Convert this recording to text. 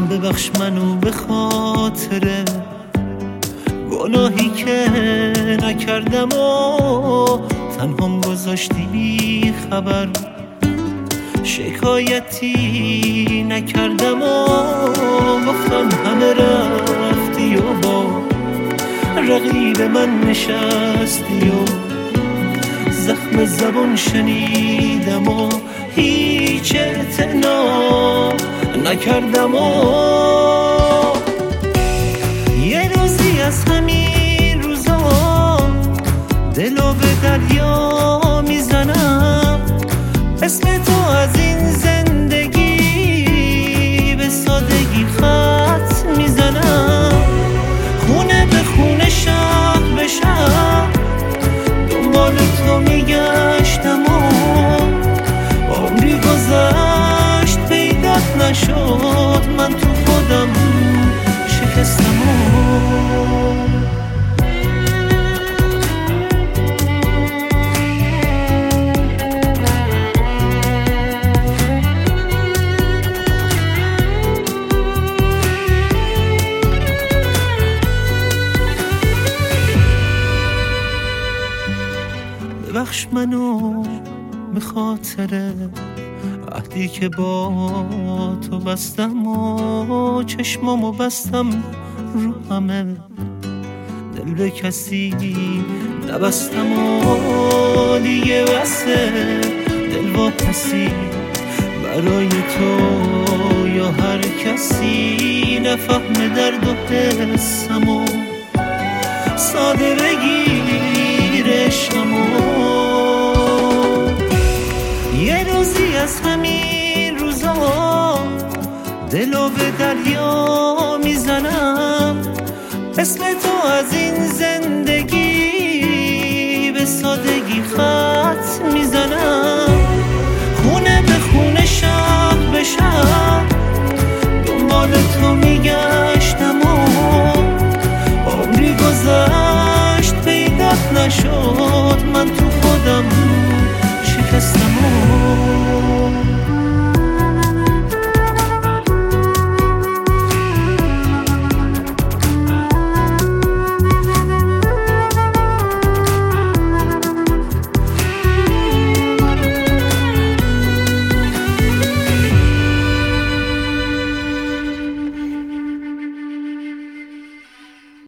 ببخش منو به خاطر گناهی که نکردم و تنهام گذاشتی بی خبر. شکایتی نکردم و گفتم همه رفتی و با رقیب من نشستی و زخم زبان شنیدم و هیچ اعتنا نکردم و یه روزی از همین روزا دلو به دریا میزنم، اسم تو از این زندگی به سادگی خط میزنم. خونه به خونه شهر به شهر دنبال تو میگشتم و عمری گذشت پیدات نشد، من تو خودم شکستم و ببخش منو به خاطر عهدی که با تو بستم و چشمامو بستم رو همه، دل به کسی نبستم و دیگه بسه دل با کسی برای تو یا هر کسی نفهمه درد و حسم و ساده بگیرشم و یه روزی از همین روزا دلو به دریا میزنم، اسم تو از این زندگی به سادگی خط میزنم.